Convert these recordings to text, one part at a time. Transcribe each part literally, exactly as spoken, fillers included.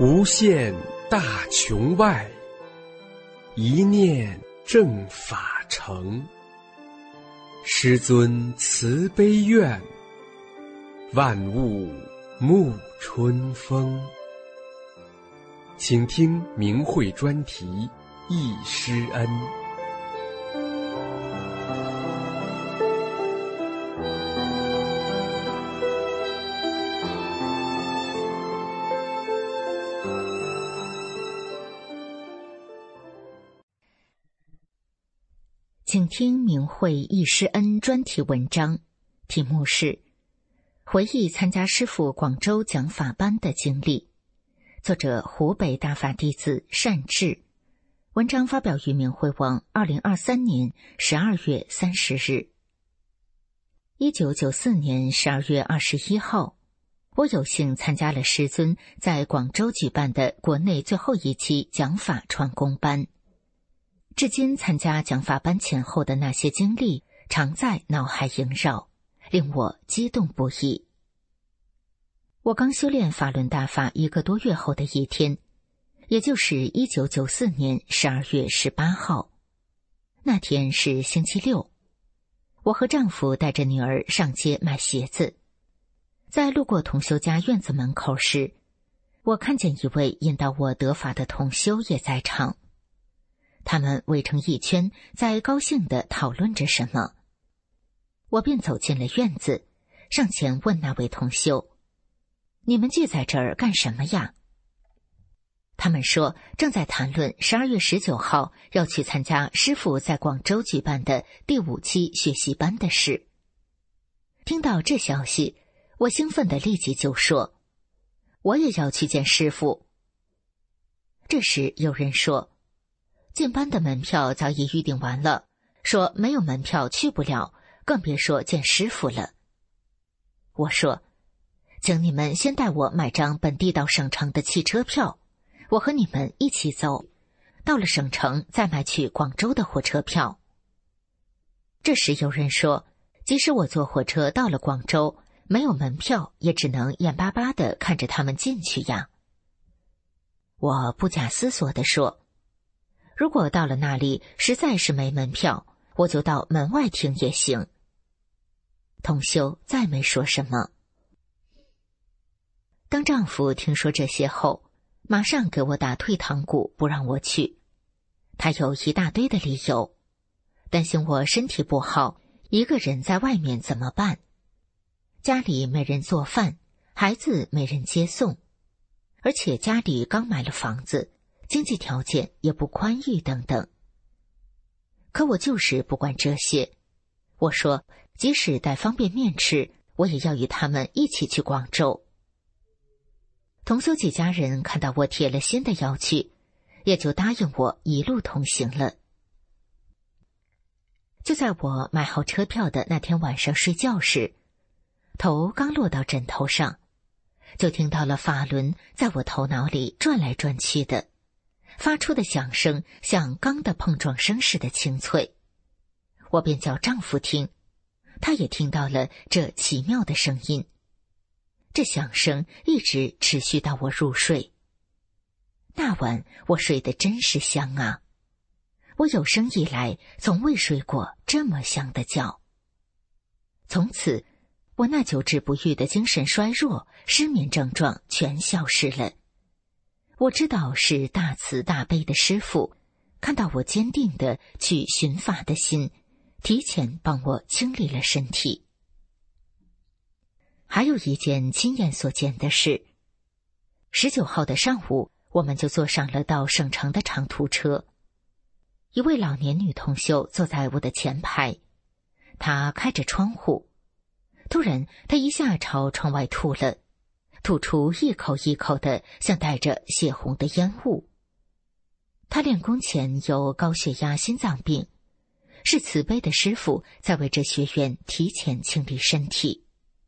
无限大穹外，一念正法成。师尊慈悲愿，万物沐春风。请听明慧专题《忆师恩》。 请听明慧忆师恩专题文章，题目是回忆参加师父广州讲法班的经历，作者湖北大法弟子善智。文章发表于明慧网二零二三年十二月三十日。一九九四年十二月二十一号，我有幸参加了师尊在广州举办的国内最后一期讲法传功班。至今参加讲法班前后的那些经历常在脑海萦绕，令我激动不已。我刚修炼法轮大法一个多月后的一天，也就是一九九四年十二月十八号，那天是星期六，我和丈夫带着女儿上街买鞋子。在路过同修家院子门口时，我看见一位引导我得法的同修也在场。他们围成一圈，在高兴地讨论着什么。我便走进了院子，上前问那位同修：“你们聚在这儿干什么呀？”他们说正在谈论十二月十九号要去参加师父在广州举办的第五期学习班的事。听到这消息，我兴奋地立即就说：“我也要去见师父。”这时有人说：“进班的门票早已预订完了，说没有门票去不了，更别说见师父了。”我说：“请你们先带我买张本地到省城的汽车票，我和你们一起走，到了省城再买去广州的火车票。”这时有人说，即使我坐火车到了广州，没有门票，也只能眼巴巴地看着他们进去呀。我不假思索地说：“如果到了那里实在是没门票，我就到门外听也行。”同修再没说什么。当丈夫听说这些后，马上给我打退堂鼓，不让我去。他有一大堆的理由，担心我身体不好，一个人在外面怎么办？家里没人做饭，孩子没人接送，而且家里刚买了房子，经济条件也不宽裕等等。可我就是不管这些，我说即使带方便面吃，我也要与他们一起去广州。同修几家人看到我铁了心的要去，也就答应我一路同行了。就在我买好车票的那天晚上睡觉时，头刚落到枕头上，就听到了法轮在我头脑里转来转去的，发出的响声像钢的碰撞声似的清脆。我便叫丈夫听，他也听到了这奇妙的声音。这响声一直持续到我入睡。那晚我睡得真是香啊，我有生以来从未睡过这么香的觉。从此我那久治不愈的精神衰弱、失眠症状全消失了。我知道是大慈大悲的师父看到我坚定的去寻法的心，提前帮我清理了身体。还有一件亲眼所见的事，十九号的上午，我们就坐上了到省城的长途车。一位老年女同修坐在我的前排，她开着窗户，突然她一下朝窗外吐了，吐出一口一口的像带着血红的烟雾。她练功前有高血压、心脏病，是慈悲的师父在为这学员提前清理身体。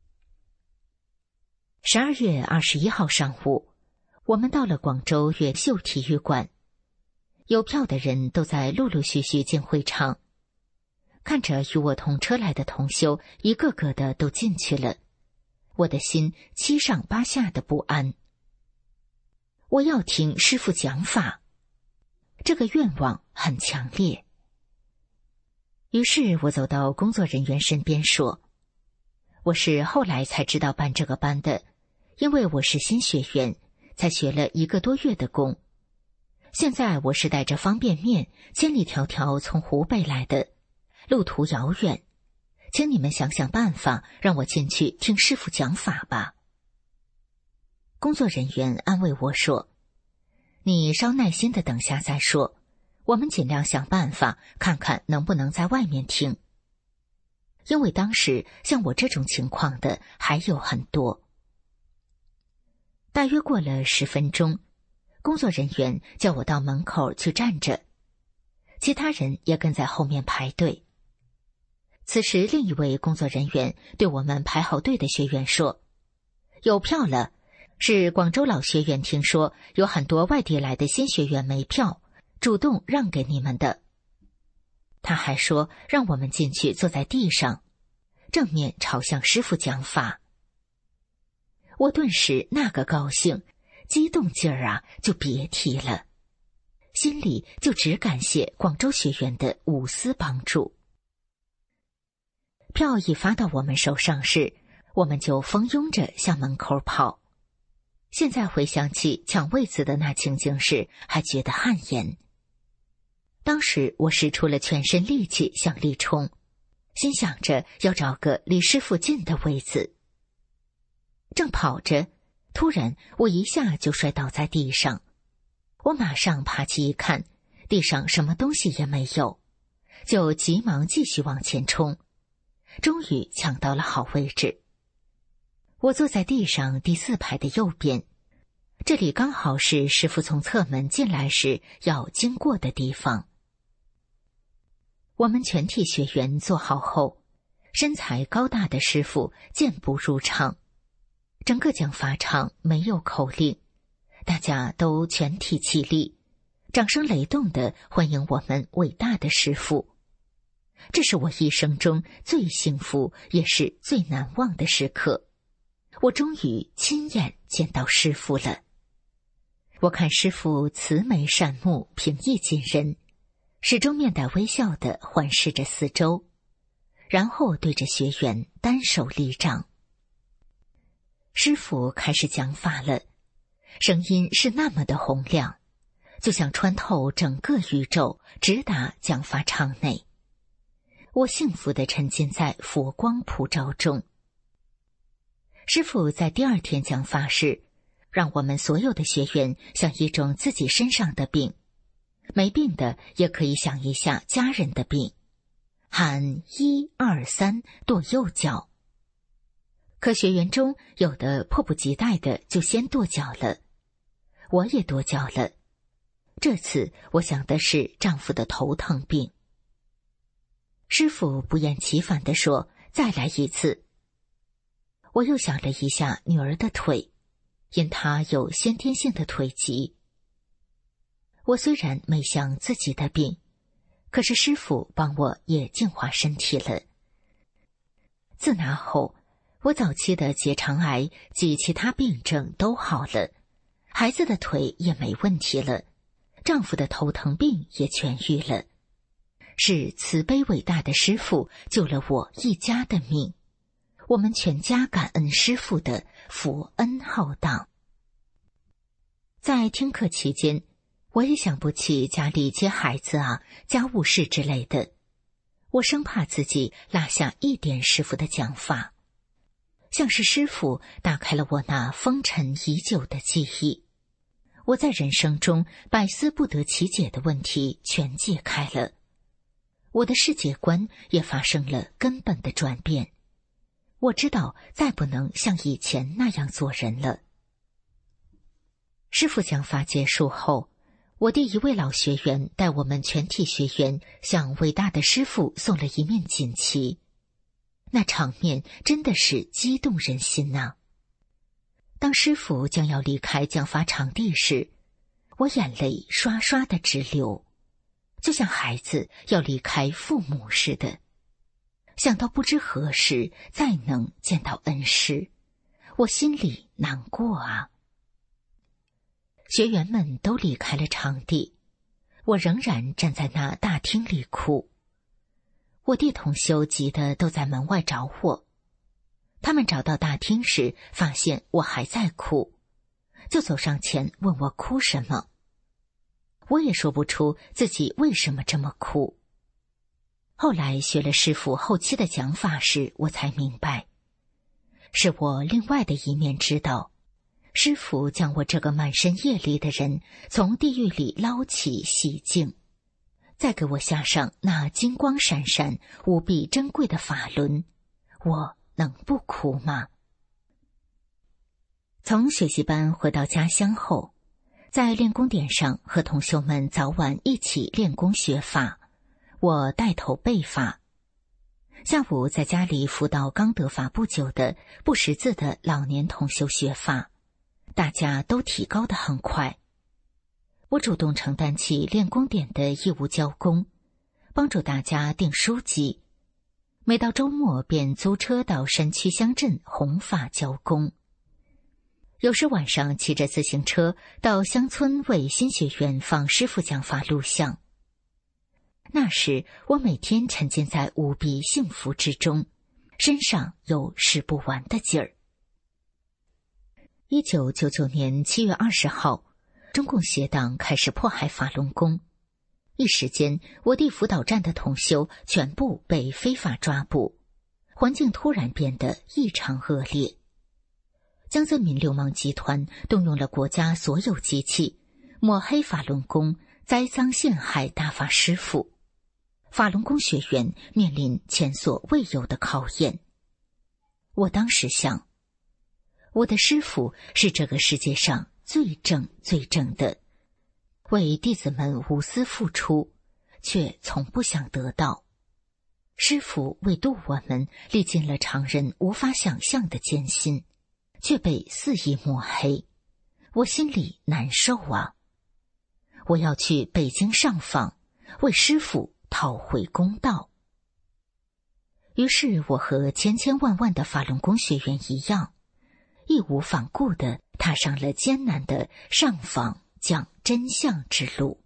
十二月二十一号上午，我们到了广州越秀体育馆，有票的人都在陆陆续续进会场。看着与我同车来的同修一个个的都进去了，我的心七上八下的不安。 我要听师父讲法，这个愿望很强烈。于是我走到工作人员身边说，我是后来才知道办这个班的，因为我是新学员，才学了一个多月的功。现在我是带着方便面千里迢迢从湖北来的，路途遥远，请你们想想办法让我进去听师父讲法吧。工作人员安慰我说，你稍耐心的等下再说，我们尽量想办法看看能不能在外面听。因为当时像我这种情况的还有很多。大约过了十分钟，工作人员叫我到门口去站着，其他人也跟在后面排队。此时另一位工作人员对我们排好队的学员说，有票了，是广州老学员听说有很多外地来的新学员没票，主动让给你们的。他还说让我们进去坐在地上，正面朝向师父讲法。我顿时那个高兴，激动劲儿啊就别提了，心里就只感谢广州学员的无私帮助。票一发到我们手上时，我们就蜂拥着向门口跑。现在回想起抢位子的那情景时，还觉得汗颜。当时我使出了全身力气向里冲，心想着要找个离师父近的位子。正跑着，突然我一下就摔倒在地上。我马上爬起一看，地上什么东西也没有，就急忙继续往前冲，终于抢到了好位置。我坐在地上第四排的右边，这里刚好是师父从侧门进来时要经过的地方。我们全体学员坐好后，身材高大的师父健步入场。整个讲法场没有口令，大家都全体起立，掌声雷动地欢迎我们伟大的师父。这是我一生中最幸福也是最难忘的时刻，我终于亲眼见到师父了。我看师父慈眉善目，平易近人，始终面带微笑地环视着四周，然后对着学员单手立掌。师父开始讲法了，声音是那么的洪亮，就像穿透整个宇宙，直达讲法场内。我幸福地沉浸在佛光普照中。师父在第二天讲法时，让我们所有的学员想一种自己身上的病，没病的也可以想一下家人的病，喊一二三跺右脚。可学员中有的迫不及待的就先跺脚了，我也跺脚了。这次我想的是丈夫的头疼病。师父不厌其烦地说，再来一次。我又想了一下女儿的腿，因她有先天性的腿疾。我虽然没想自己的病，可是师父帮我也净化身体了。自那后，我早期的结肠癌及其他病症都好了，孩子的腿也没问题了，丈夫的头疼病也痊愈了。是慈悲伟大的师父救了我一家的命，我们全家感恩师父的佛恩浩荡。在听课期间，我也想不起家里接孩子啊、家务事之类的，我生怕自己落下一点师父的讲法，像是师父打开了我那封尘已久的记忆，我在人生中百思不得其解的问题全解开了，我的世界观也发生了根本的转变。我知道再不能像以前那样做人了。师父讲法结束后，我的一位老学员带我们全体学员向伟大的师父送了一面锦旗，那场面真的是激动人心呐、啊！当师父将要离开讲法场地时，我眼泪刷刷的直流，就像孩子要离开父母似的。想到不知何时再能见到恩师，我心里难过啊。 学员们都离开了场地，我仍然站在那大厅里哭。我弟同修急得都在门外找我，他们找到大厅时发现我还在哭，就走上前问我哭什么。我也说不出自己为什么这么哭。后来学了师父后期的讲法时，我才明白，是我另外的一面知道，师父将我这个满身业力的人从地狱里捞起洗净，再给我下上那金光闪闪无比珍贵的法轮，我能不哭吗？从学习班回到家乡后，在练功点上和同修们早晚一起练功学法，我带头背法。下午在家里辅导刚得法不久的不识字的老年同修学法，大家都提高得很快。我主动承担起练功点的义务教功，帮助大家订书籍，每到周末便租车到山区乡镇弘法教功。有时晚上骑着自行车到乡村为新学员放师父讲法录像。那时我每天沉浸在无比幸福之中，身上有使不完的劲儿。一九九九年七月二十号，中共邪党开始迫害法轮功，一时间我地辅导站的同修全部被非法抓捕，环境突然变得异常恶劣。江泽民流氓集团动用了国家所有机器，抹黑法轮功，栽赃陷害大法师父。法轮功学员面临前所未有的考验。我当时想，我的师父是这个世界上最正最正的，为弟子们无私付出，却从不想得到。师父为度我们历尽了常人无法想象的艰辛，却被肆意抹黑，我心里难受啊！我要去北京上访，为师父讨回公道。于是我和千千万万的法轮功学员一样，义无反顾地踏上了艰难的上访讲真相之路。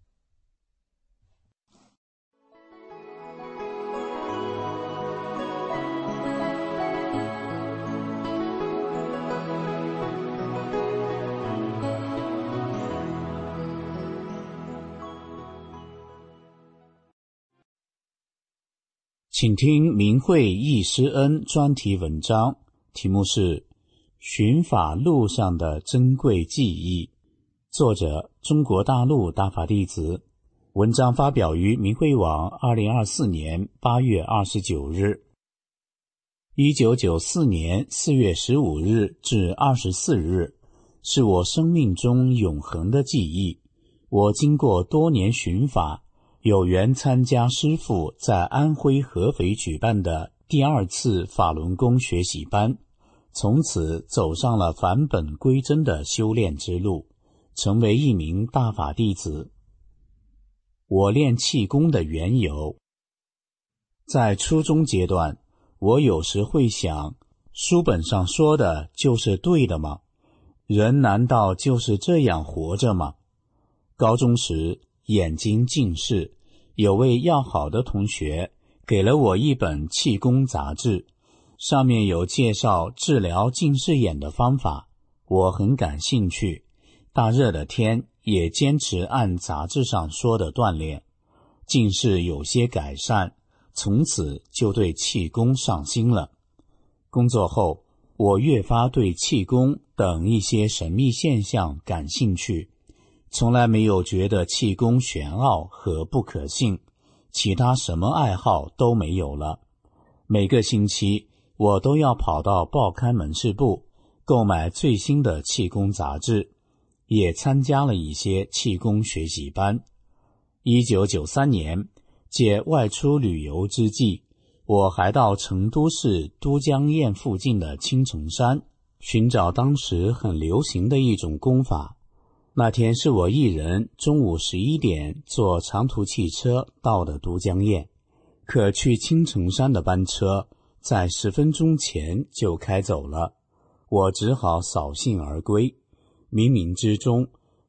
请听明慧易师恩专题文章，题目是《寻法路上的珍贵记忆》，作者中国大陆大法弟子。文章发表于明慧网二零二四年八月二十九日。一九九四年四月十五日至二十四日，是我生命中永恒的记忆。我经过多年寻法，有缘参加师父在安徽合肥举办的第二次法轮功学习班，从此走上了返本归真的修炼之路，成为一名大法弟子。我练气功的缘由，在初中阶段，我有时会想，书本上说的就是对的吗？人难道就是这样活着吗？高中时眼睛近视，有位要好的同学给了我一本气功杂志，上面有介绍治疗近视眼的方法，我很感兴趣。大热的天也坚持按杂志上说的锻炼，近视有些改善，从此就对气功上心了。工作后，我越发对气功等一些神秘现象感兴趣，从来没有觉得气功玄奥和不可信，其他什么爱好都没有了。每个星期我都要跑到报刊门市部购买最新的气功杂志，也参加了一些气功学习班。一九九三年，借外出旅游之际，我还到成都市都江堰附近的青城山，寻找当时很流行的一种功法。那天是我一人中午十一点坐长途汽车到的都江堰，可去青城山的班车在十分钟前就开走了，我只好扫兴而归。冥冥之中，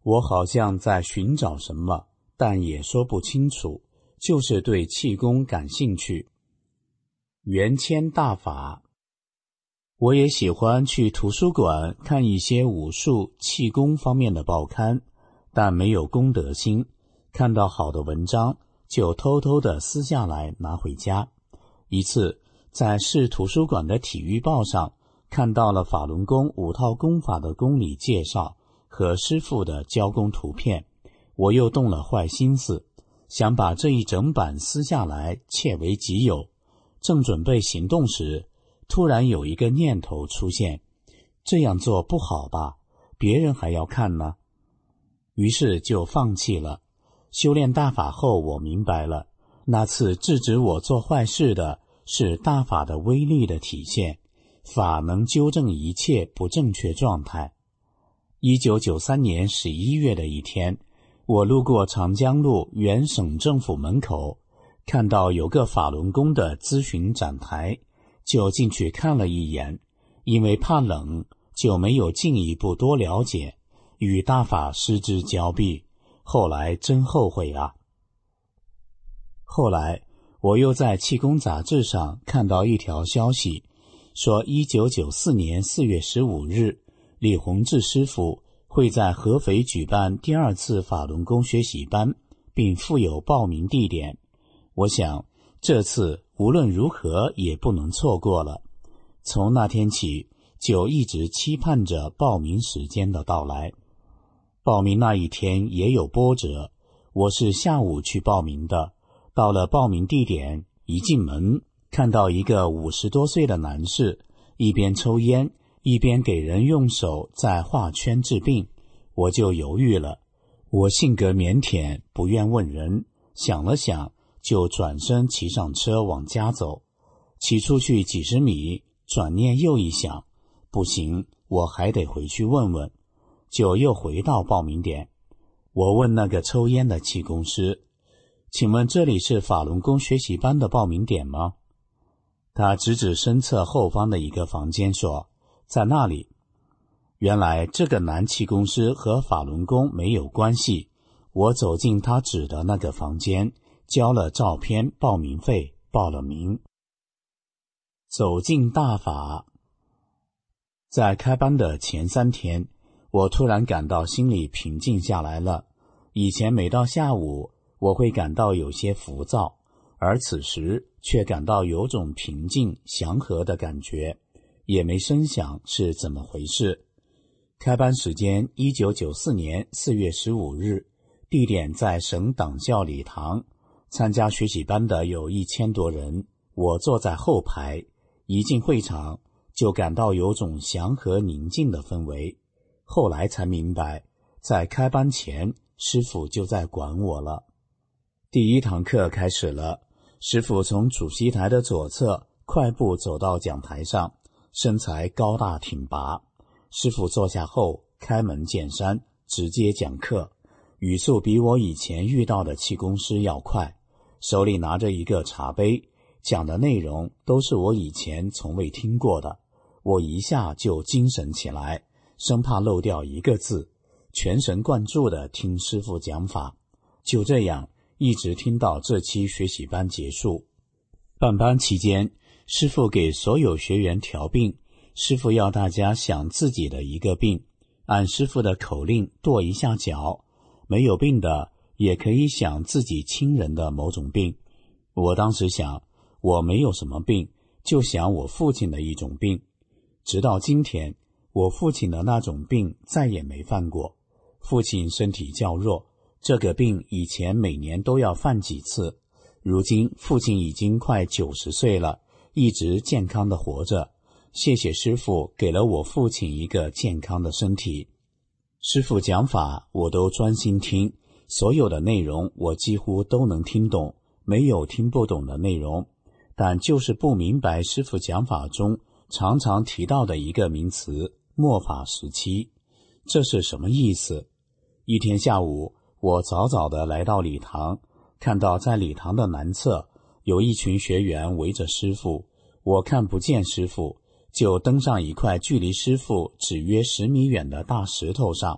我好像在寻找什么，但也说不清楚，就是对气功感兴趣。元谦大法，我也喜欢去图书馆看一些武术、气功方面的报刊，但没有公德心，看到好的文章就偷偷地撕下来拿回家。一次在市图书馆的体育报上看到了法轮功五套功法的功理介绍和师父的教功图片，我又动了坏心思，想把这一整版撕下来窃为己有。正准备行动时，突然有一个念头出现，这样做不好吧，别人还要看呢。于是就放弃了。修炼大法后，我明白了，那次制止我做坏事的是大法的威力的体现，法能纠正一切不正确状态。一九九三年十一月的一天，我路过长江路原省政府门口，看到有个法轮功的咨询展台，就进去看了一眼，因为怕冷，就没有进一步多了解，与大法失之交臂。后来真后悔啊！后来我又在气功杂志上看到一条消息，说一九九四年四月十五日，李洪志师傅会在合肥举办第二次法轮功学习班，并附有报名地点。我想这次无论如何也不能错过了。从那天起就一直期盼着报名时间的到来。报名那一天也有波折，我是下午去报名的，到了报名地点，一进门看到一个五十多岁的男士，一边抽烟一边给人用手在画圈治病，我就犹豫了。我性格腼腆，不愿问人，想了想就转身骑上车往家走。骑出去几十米，转念又一想，不行，我还得回去问问，就又回到报名点。我问那个抽烟的气功师，请问这里是法轮功学习班的报名点吗？他指指身侧后方的一个房间说，在那里。原来这个男气功师和法轮功没有关系。我走进他指的那个房间，交了照片报名费，报了名。走进大法。在开班的前三天，我突然感到心里平静下来了。以前每到下午我会感到有些浮躁，而此时却感到有种平静祥和的感觉，也没深想是怎么回事。开班时间一九九四年四月十五日，地点在省党校礼堂，参加学习班的有一千多人，我坐在后排，一进会场就感到有种祥和宁静的氛围。后来才明白，在开班前师父就在管我了。第一堂课开始了，师父从主席台的左侧快步走到讲台上，身材高大挺拔。师父坐下后开门见山，直接讲课，语速比我以前遇到的气功师要快，手里拿着一个茶杯，讲的内容都是我以前从未听过的。我一下就精神起来，生怕漏掉一个字，全神贯注地听师父讲法。就这样一直听到这期学习班结束。办班期间，师父给所有学员调病，师父要大家想自己的一个病，按师父的口令跺一下脚，没有病的也可以想自己亲人的某种病。我当时想，我没有什么病，就想我父亲的一种病。直到今天，我父亲的那种病再也没犯过。父亲身体较弱，这个病以前每年都要犯几次，如今父亲已经快九十岁了，一直健康的活着。谢谢师父给了我父亲一个健康的身体。师父讲法我都专心听，所有的内容我几乎都能听懂，没有听不懂的内容，但就是不明白师父讲法中常常提到的一个名词，末法时期，这是什么意思？一天下午，我早早地来到礼堂，看到在礼堂的南侧有一群学员围着师父，我看不见师父，就登上一块距离师父只约十米远的大石头上，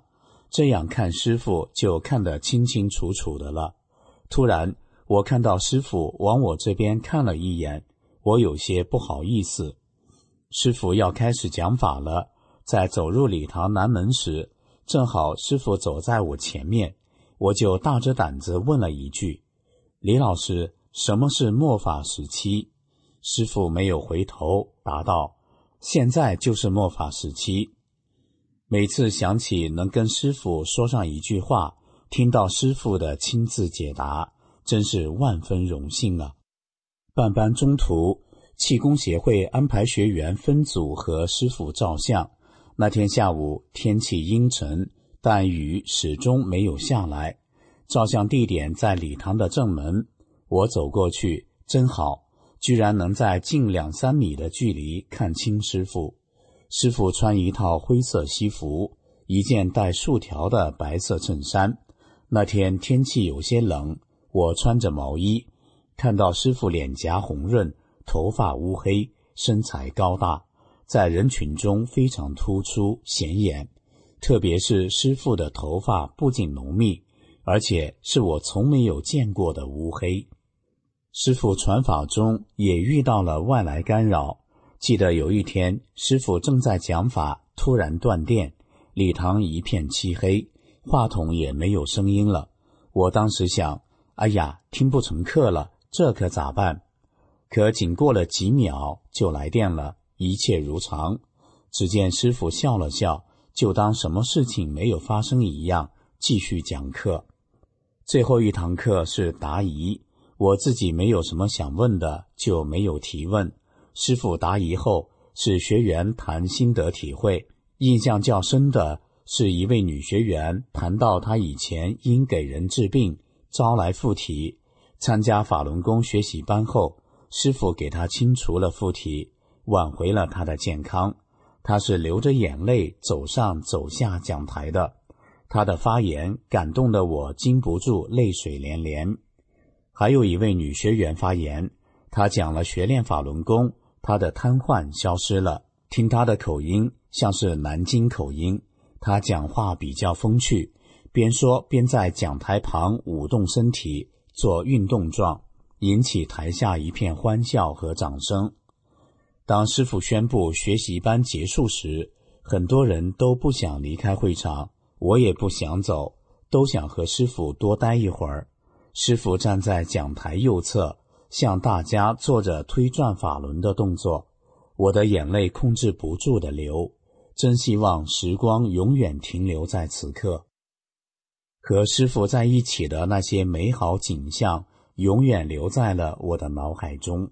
这样看师父就看得清清楚楚的了。突然我看到师父往我这边看了一眼，我有些不好意思。师父要开始讲法了，在走入礼堂南门时，正好师父走在我前面，我就大着胆子问了一句：李老师，什么是末法时期？师父没有回头，答道：现在就是末法时期。每次想起能跟师父说上一句话，听到师父的亲自解答，真是万分荣幸啊。办班中途，气功协会安排学员分组和师父照相。那天下午天气阴沉，但雨始终没有下来。照相地点在礼堂的正门，我走过去，真好，居然能在近两三米的距离看清师父。师父穿一套灰色西服，一件带竖条的白色衬衫。那天天气有些冷，我穿着毛衣，看到师父脸颊红润，头发乌黑，身材高大，在人群中非常突出显眼。特别是师父的头发不仅浓密，而且是我从没有见过的乌黑。师父传法中也遇到了外来干扰。记得有一天，师父正在讲法，突然断电，礼堂一片漆黑，话筒也没有声音了。我当时想，哎呀，听不成课了，这可咋办？可仅过了几秒就来电了，一切如常。只见师父笑了笑，就当什么事情没有发生一样，继续讲课。最后一堂课是答疑，我自己没有什么想问的，就没有提问。师父答疑后，是学员谈心得体会。印象较深的是一位女学员谈到她以前因给人治病，招来附体，参加法轮功学习班后，师父给她清除了附体，挽回了她的健康。她是流着眼泪走上走下讲台的，她的发言感动得我禁不住泪水连连。还有一位女学员发言，她讲了学练法轮功，她的瘫痪消失了，听她的口音像是南京口音，她讲话比较风趣，边说边在讲台旁舞动身体，做运动状，引起台下一片欢笑和掌声。当师父宣布学习班结束时，很多人都不想离开会场，我也不想走，都想和师父多待一会儿。师父站在讲台右侧，向大家做着推转法轮的动作，我的眼泪控制不住的流，真希望时光永远停留在此刻。和师父在一起的那些美好景象，永远留在了我的脑海中。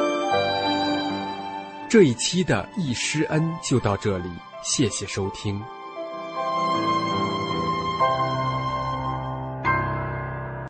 这一期的易师恩就到这里，谢谢收听。